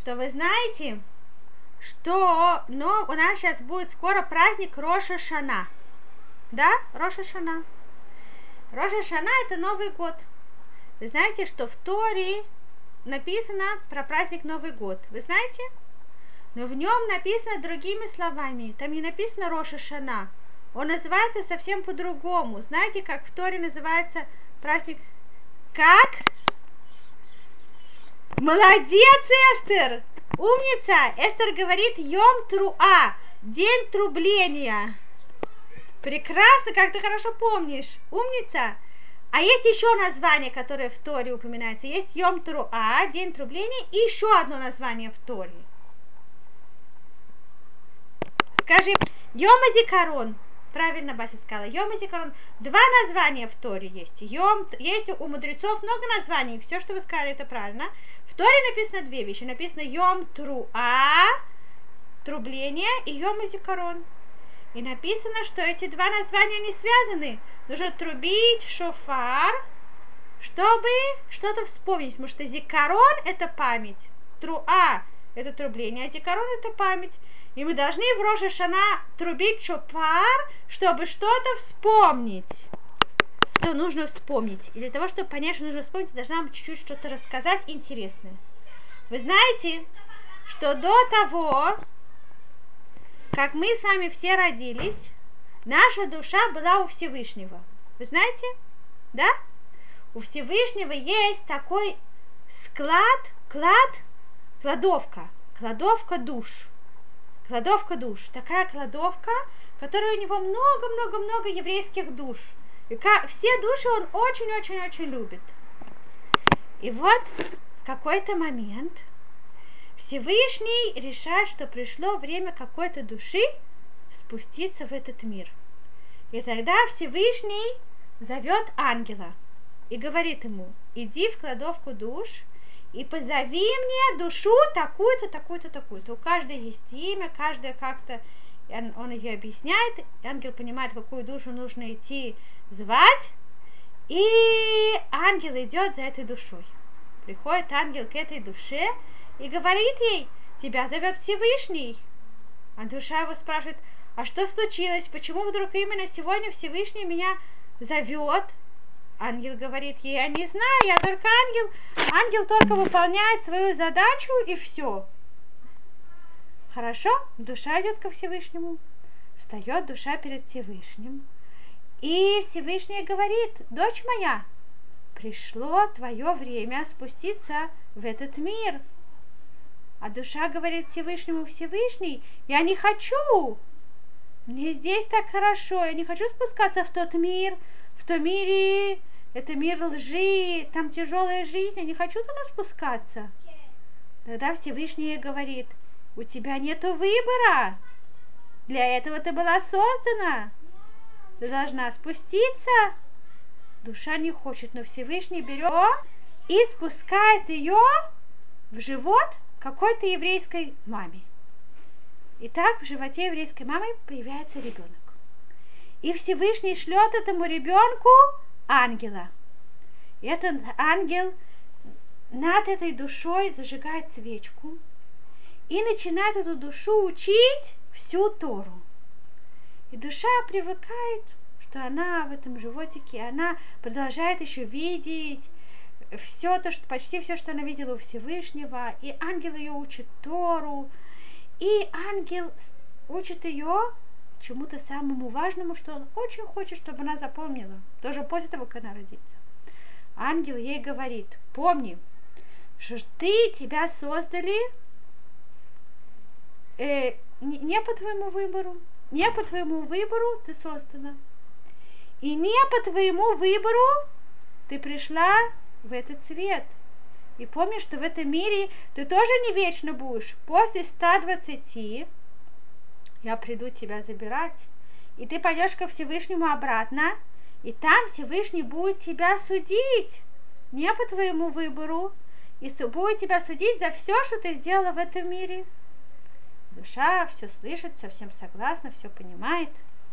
что вы знаете, что у нас сейчас будет скоро праздник Рош ха-Шана. Да? Рош ха-Шана. Рош ха-Шана — это Новый год. Вы знаете, что в Торе написано про праздник Новый год. Вы знаете? Но в нем написано другими словами. Там не написано Рош ха-Шана. Он называется совсем по-другому. Знаете, как в Торе называется праздник? Как? Молодец, Эстер! Умница! Эстер говорит Йом Труа, день трубления. Прекрасно, как ты хорошо помнишь. Умница! А есть еще название, которое в Торе упоминается. Есть Йом Труа, день трубления, и еще одно название в Торе. Скажи, Йом Зикарон. Правильно Бася сказала. Йом Зикарон. Два названия в Торе есть. Есть у мудрецов много названий. Все, что вы сказали, это правильно. В Торе написано две вещи. Написано Йом Труа, трубление, и Йом Зикарон. И написано, что эти два названия не связаны. Нужно трубить шофар, чтобы что-то вспомнить. Потому что Зикарон — это память. Труа — это трубление, а Зикарон — это память. И мы должны в Рош ха-Шана трубить шофар, чтобы что-то вспомнить. Что нужно вспомнить. И для того, чтобы понять, что нужно вспомнить, я должна вам чуть-чуть что-то рассказать интересное. Вы знаете, что до того, как мы с вами все родились, наша душа была у Всевышнего. Вы знаете? Да? У Всевышнего есть такой кладовка душ. Кладовка душ. Такая кладовка, в которой у него много-много-много еврейских душ. И все души он очень-очень-очень любит. И вот в какой-то момент Всевышний решает, что пришло время какой-то души спуститься в этот мир. И тогда Всевышний зовет ангела и говорит ему: иди в кладовку душ и позови мне душу такую-то, такую-то, такую-то. У каждой есть имя, каждая как-то, он ее объясняет, и ангел понимает, какую душу нужно идти звать, и ангел идет за этой душой. Приходит ангел к этой душе и говорит ей: тебя зовет Всевышний. А душа его спрашивает: а что случилось? Почему вдруг именно сегодня Всевышний меня зовет? Ангел говорит ей: я не знаю, я только ангел. Ангел только выполняет свою задачу, и все. Хорошо, душа идет ко Всевышнему. Встает душа перед Всевышним. И Всевышний говорит: дочь моя, пришло твое время спуститься в этот мир. А душа говорит Всевышнему: Всевышний, я не хочу. Мне здесь так хорошо, я не хочу спускаться в тот мир. В том мире, это мир лжи, там тяжелая жизнь, я не хочу туда спускаться. Тогда Всевышний ей говорит: у тебя нету выбора. Для этого ты была создана. Ты должна спуститься. Душа не хочет, но Всевышний берет и спускает ее в живот какой-то еврейской маме. И так в животе еврейской мамы появляется ребенок. И Всевышний шлет этому ребенку ангела. И этот ангел над этой душой зажигает свечку и начинает эту душу учить всю Тору. И душа привыкает, что она в этом животике, она продолжает еще видеть все то, что, почти все, что она видела у Всевышнего. И ангел ее учит Тору. И ангел учит ее чему-то самому важному, что он очень хочет, чтобы она запомнила, тоже после того, как она родится. Ангел ей говорит: помни, что тебя создали не по твоему выбору, не по твоему выбору ты создана, и не по твоему выбору ты пришла в этот свет. И помни, что в этом мире ты тоже не вечно будешь. После 120 я приду тебя забирать, и ты пойдешь ко Всевышнему обратно, и там Всевышний будет тебя судить, не по твоему выбору, и будет тебя судить за все, что ты сделала в этом мире. Душа все слышит, совсем согласна, все понимает.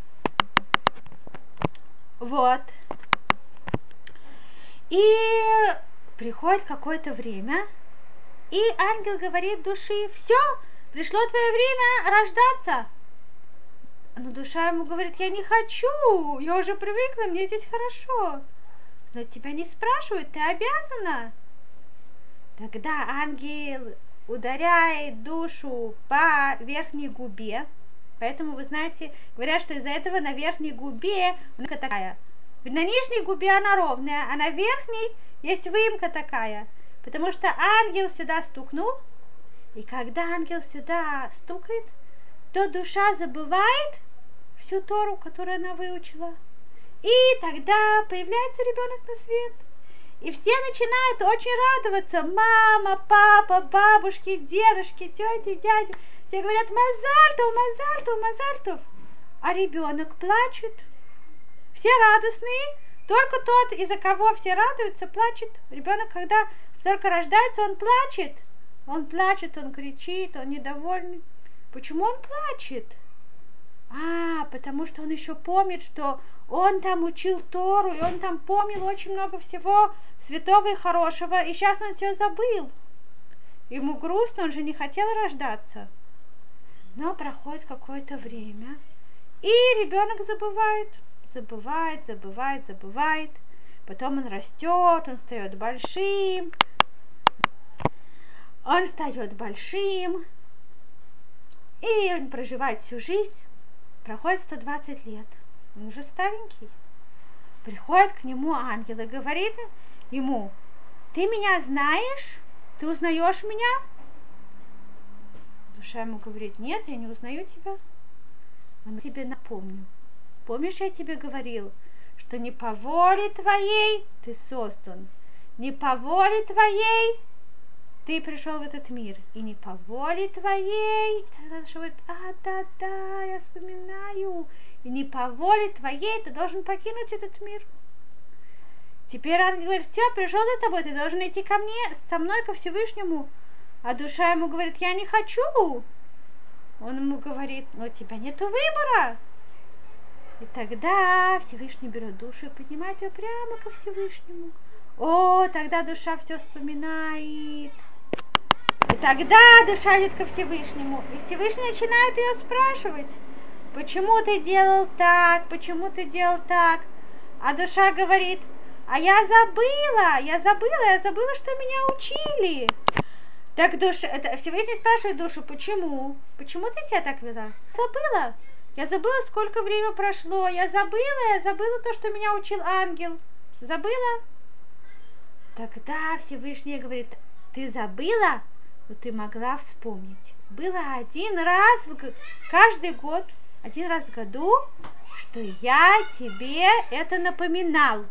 Вот. И приходит какое-то время, И ангел говорит душе: все, пришло твое время рождаться. Но душа ему говорит: я не хочу, я уже привыкла, мне здесь хорошо. Но тебя не спрашивают, ты обязана. Тогда ангел ударяет душу по верхней губе. Поэтому, вы знаете, говорят, что из-за этого на верхней губе выемка такая. На нижней губе она ровная, а на верхней есть выемка такая. Потому что ангел сюда стукнул, и когда ангел сюда стукает, то душа забывает всю Тору, которую она выучила. И тогда появляется ребенок на свет. И все начинают очень радоваться. Мама, папа, бабушки, дедушки, тети, дяди. Все говорят: мазальтов, мазальтов, мазальтов. А ребенок плачет. Все радостные. Только тот, из-за кого все радуются, плачет. Ребенок, когда только рождается, он плачет. Он плачет, он кричит, он недовольный. Почему он плачет? Потому что он еще помнит, что он там учил Тору, и он там помнил очень много всего святого и хорошего, и сейчас он все забыл. Ему грустно, он же не хотел рождаться. Но проходит какое-то время, и ребенок забывает. Потом он растет, он стает большим. И он проживает всю жизнь. Проходит 120 лет. Он уже старенький. Приходит к нему ангел и говорит ему: ты меня знаешь? Ты узнаешь меня? Душа ему говорит: нет, я не узнаю тебя. Он тебе напомню. Помнишь, я тебе говорил, что не по воле твоей ты создан, не по воле твоей ты пришел в этот мир, и не по воле твоей. И тогда душа говорит: да, я вспоминаю. И не по воле твоей ты должен покинуть этот мир. Теперь ангел говорит: все, пришел за тобой, ты должен идти ко мне, со мной, ко Всевышнему. А душа ему говорит: я не хочу. Он ему говорит: но у тебя нету выбора. И тогда Всевышний берет душу и поднимает ее прямо ко Всевышнему. Тогда душа все вспоминает. И тогда душа идет ко Всевышнему. И Всевышний начинает ее спрашивать: почему ты делал так, почему ты делал так? А душа говорит: я забыла, что меня учили. Так Всевышний спрашивает душу: почему? Почему ты себя так вела? Я забыла, сколько времени прошло. Я забыла то, что меня учил ангел. Забыла? Тогда Всевышний говорит: ты забыла, но ты могла вспомнить. Было один раз каждый год, один раз в году, что я тебе это напоминал.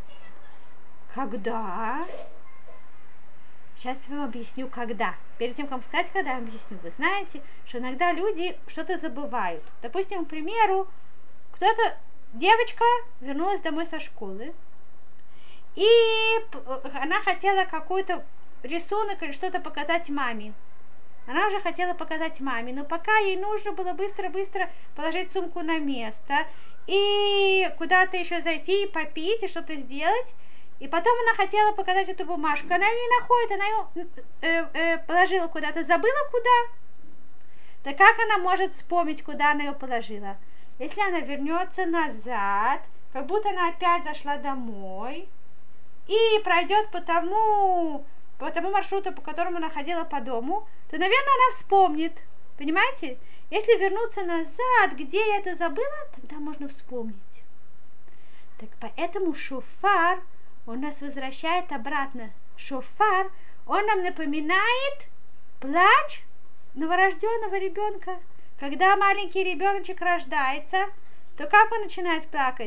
Когда? Сейчас я вам объясню, когда. Перед тем, как сказать, когда я вам объясню. Вы знаете, что иногда люди что-то забывают. Допустим, к примеру, девочка вернулась домой со школы, и она хотела какой-то рисунок или что-то показать маме. Она уже хотела показать маме, но пока ей нужно было быстро-быстро положить сумку на место, и куда-то еще зайти, и попить, и что-то сделать. И потом она хотела показать эту бумажку. Она ее не находит, она ее положила куда-то, забыла куда. Да как она может вспомнить, куда она ее положила? Если она вернется назад, как будто она опять зашла домой, и пройдет по тому маршруту, по которому она ходила по дому, то, наверное, она вспомнит. Понимаете? Если вернуться назад, где я это забыла, тогда можно вспомнить. Так поэтому шофар, он нас возвращает обратно. Шофар, он нам напоминает плач новорожденного ребенка. Когда маленький ребеночек рождается, то как он начинает плакать?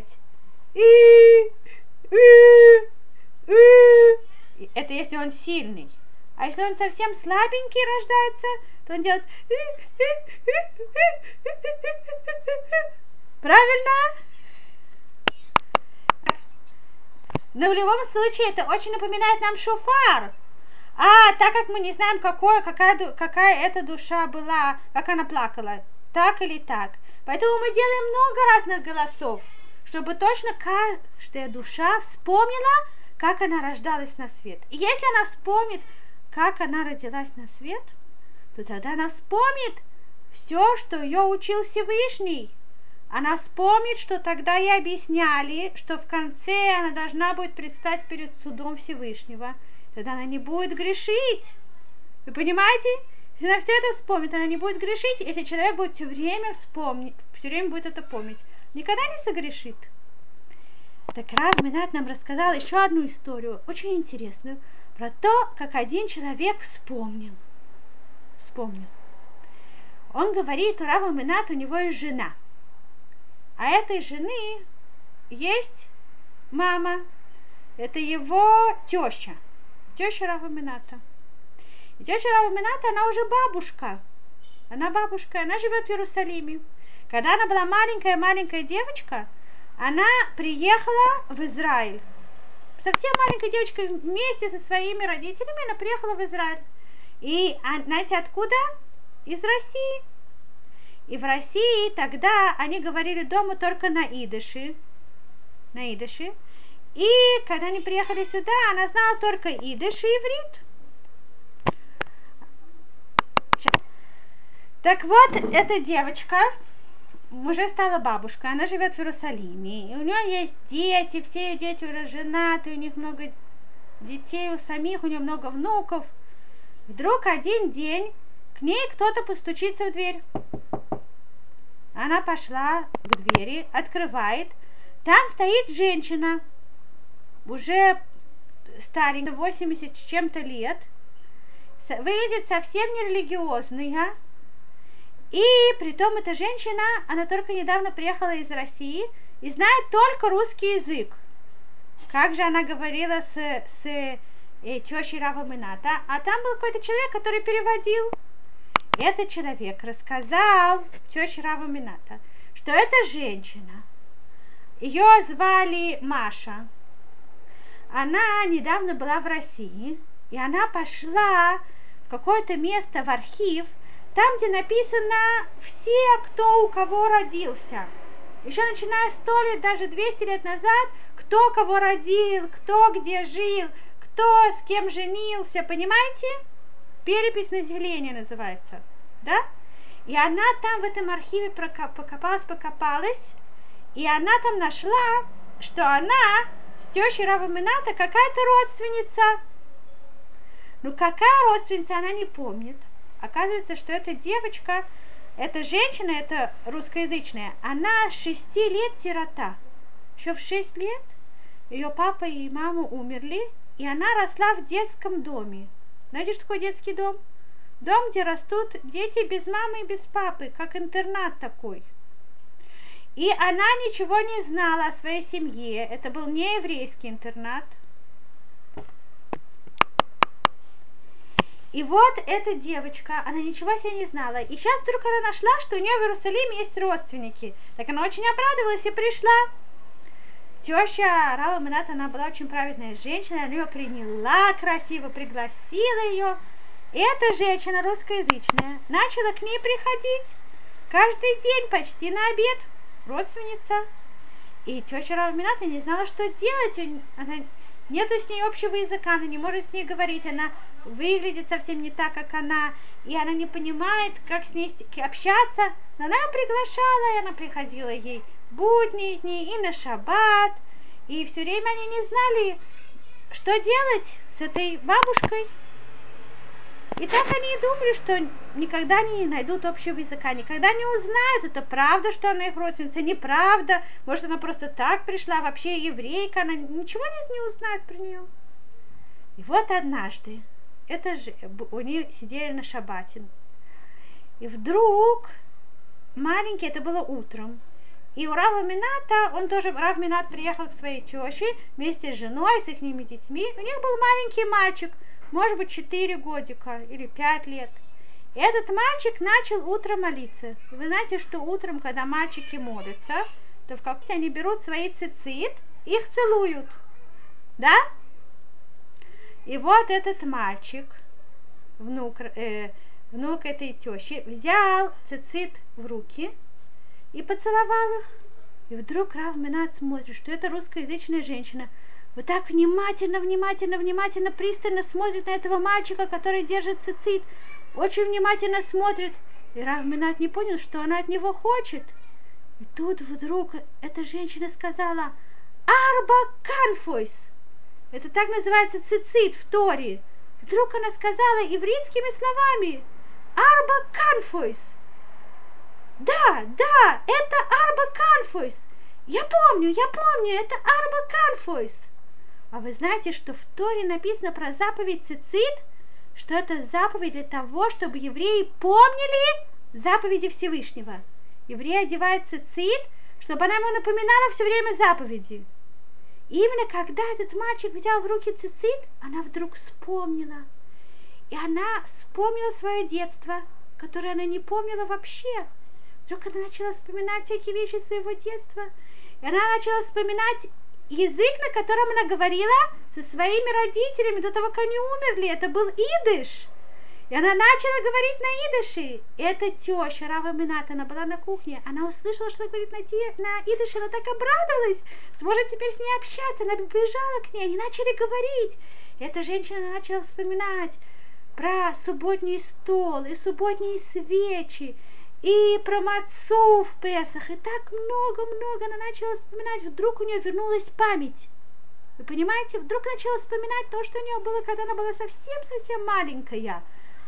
Это если он сильный. А если он совсем слабенький рождается, то он делает... Правильно? Но в любом случае это очень напоминает нам шофар. Так как мы не знаем, какая эта душа была, как она плакала, так или так. Поэтому мы делаем много разных голосов, чтобы точно каждая душа вспомнила, как она рождалась на свет. И если она вспомнит, как она родилась на свет, то тогда она вспомнит все, что ее учил Всевышний. Она вспомнит, что тогда ей объясняли, что в конце она должна будет предстать перед судом Всевышнего. Тогда она не будет грешить. Вы понимаете? Если она все это вспомнит, она не будет грешить, если человек будет все время вспомнить, все время будет это помнить. Никогда не согрешит. Так Рав Минат нам рассказал еще одну историю, очень интересную, про то, как один человек вспомнил. Он говорит, у Рава Минат у него есть жена. А этой жены есть мама. Это его теща Рава Мината. И теща Рава Мината, она уже бабушка. Она живет в Иерусалиме. Когда она была маленькая девочка, она приехала в Израиль. Совсем маленькая девочка вместе со своими родителями она приехала в Израиль. И знаете откуда? Из России. И в России тогда они говорили дома только на идыше. И когда они приехали сюда, она знала только идыш и иврит. Так вот, эта девочка уже стала бабушкой, она живет в Иерусалиме, и у нее есть дети, все ее дети уже женаты, у них много детей, у самих, у нее много внуков. Вдруг один день к ней кто-то постучится в дверь. Она пошла к двери, открывает, там стоит женщина, уже старенькая, 80 с чем-то лет, выглядит совсем не религиозная. И притом эта женщина, она только недавно приехала из России и знает только русский язык. Как же она говорила с тещей Рава Мината, а там был какой-то человек, который переводил. Этот человек рассказал теще Рава Мината, что эта женщина, ее звали Маша, она недавно была в России, и она пошла в какое-то место, в архив, там, где написано все, кто у кого родился. Еще начиная 100 лет, даже 200 лет назад, кто кого родил, кто где жил, кто с кем женился, понимаете? Перепись населения называется, да? И она там в этом архиве покопалась, и она там нашла, что она с тещей Рава Мината какая-то родственница. Ну какая родственница, она не помнит. Оказывается, что эта девочка, эта женщина, это русскоязычная, она с 6 лет сирота. Еще в 6 лет ее папа и мама умерли, и она росла в детском доме. Знаете, что такое детский дом? Дом, где растут дети без мамы и без папы, как интернат такой. И она ничего не знала о своей семье. Это был не еврейский интернат. И вот эта девочка, она ничего себе не знала. И сейчас вдруг она нашла, что у нее в Иерусалиме есть родственники. Так она очень обрадовалась и пришла. Теща Рава Мината, она была очень праведная женщина, она ее приняла красиво, пригласила ее. И эта женщина русскоязычная начала к ней приходить каждый день почти на обед, родственница. И теща Рава Мината не знала, что делать. Нету с ней общего языка, она не может с ней говорить, она выглядит совсем не так, как она, и она не понимает, как с ней общаться. Но она приглашала, и она приходила ей будние дни и на шаббат, и все время они не знали, что делать с этой бабушкой. И так они и думали, что никогда не найдут общего языка, никогда не узнают, это правда, что она их родственница, неправда, может, она просто так пришла, вообще еврейка, она ничего не узнает про нее. И вот однажды, они сидели на шаббате, и вдруг, маленький, это было утром, и у Рава Мината, Рав Минат приехал к своей теще вместе с женой, с их детьми, у них был маленький мальчик, может быть, 4 годика или 5 лет. И этот мальчик начал утром молиться. И вы знаете, что утром, когда мальчики молятся, то в какой-то они берут свои цицит, их целуют. Да? И вот этот мальчик, внук этой тещи, взял цицит в руки и поцеловал их. И вдруг Рав Минат смотрит, что это русскоязычная женщина вот так внимательно, внимательно, внимательно, пристально смотрит на этого мальчика, который держит цицит. Очень внимательно смотрит. И Рав Минат не понял, что она от него хочет. И тут вдруг эта женщина сказала: «Арба канфойс». Это так называется цицит в Торе. Вдруг она сказала ивритскими словами: «Арба канфойс». Да, это арба канфойс. Я помню, это арба канфойс. А вы знаете, что в Торе написано про заповедь цицит, что это заповедь для того, чтобы евреи помнили заповеди Всевышнего. Еврей одевает цицит, чтобы она ему напоминала все время заповеди. И именно когда этот мальчик взял в руки цицит, она вдруг вспомнила. И она вспомнила свое детство, которое она не помнила вообще. Вдруг она начала вспоминать всякие вещи своего детства. И она начала вспоминать язык, на котором она говорила со своими родителями до того, как они умерли. Это был идыш. И она начала говорить на идыше. И эта теща Рава Минат, она была на кухне, она услышала, что она говорит на идыше, она так обрадовалась, сможет теперь с ней общаться. Она побежала к ней, они начали говорить. И эта женщина начала вспоминать про субботний стол и субботние свечи, и про мацу в Песах, и так много она начала вспоминать. Вдруг у нее вернулась память. Вы понимаете, вдруг начала вспоминать то, что у нее было, когда она была совсем маленькая.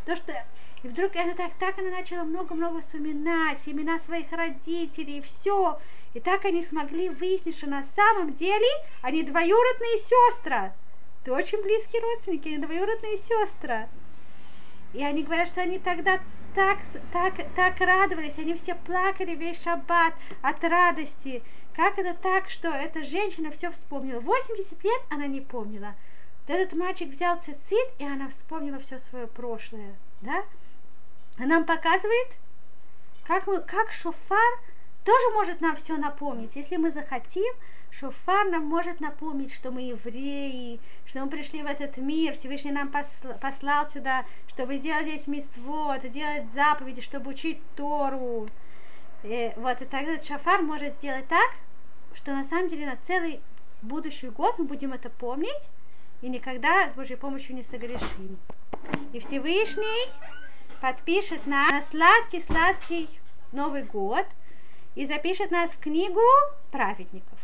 И вдруг она она начала много вспоминать имена своих родителей, и все. И так они смогли выяснить, что на самом деле они двоюродные сестры. Это очень близкие родственники, они двоюродные сестры. И они говорят, что они тогда так радовались, они все плакали весь шаббат от радости. Как это так, что эта женщина все вспомнила? 80 лет она не помнила. Этот мальчик взял цицит, и она вспомнила все свое прошлое. Да? Она нам показывает, как шофар тоже может нам все напомнить. Если мы захотим, шофар нам может напомнить, что мы евреи, что мы пришли в этот мир, Всевышний нам послал сюда, чтобы делать здесь мицвот, делать заповеди, чтобы учить Тору. И тогда шофар может сделать так, что на самом деле на целый будущий год мы будем это помнить и никогда с Божьей помощью не согрешим. И Всевышний подпишет нас на сладкий Новый год и запишет нас в книгу праведников.